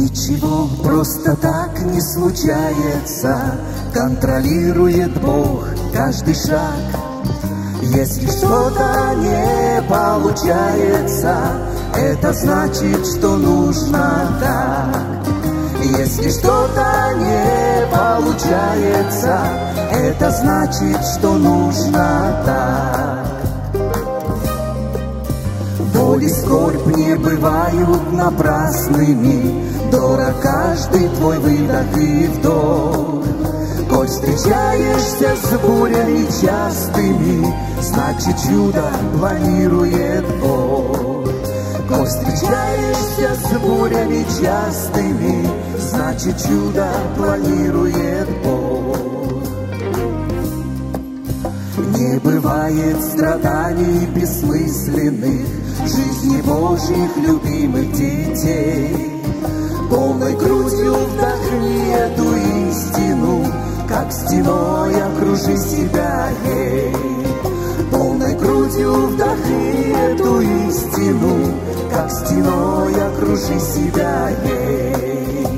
Ничего просто так не случается, контролирует Бог каждый шаг. Если что-то не получается, это значит, что нужно так. Если что-то не получается, это значит, что нужно так. Боль и скорбь не бывают напрасными, дорог каждый твой выдох и вдох. Коль встречаешься с бурями частыми, значит, чудо планирует Бог. Коль встречаешься с бурями частыми, значит, чудо планирует Бог. Не бывает страданий бессмысленных в жизни Божьих любимых детей. Полной грудью вдохни эту истину, как стеной окружи себя ей. Полной грудью вдохни эту истину, как стеной окружи себя ей.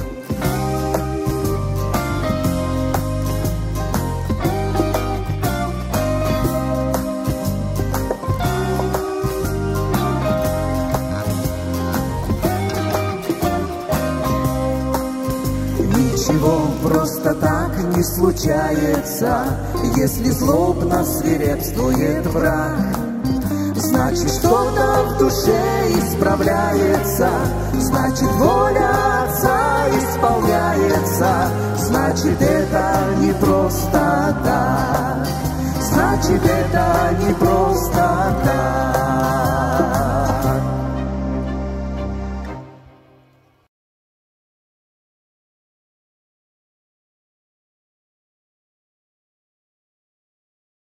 Ничего просто так не случается, если злобно свирепствует враг. Значит, что-то в душе исправляется, значит, воля Отца исполняется, значит, это не просто так, значит, это не просто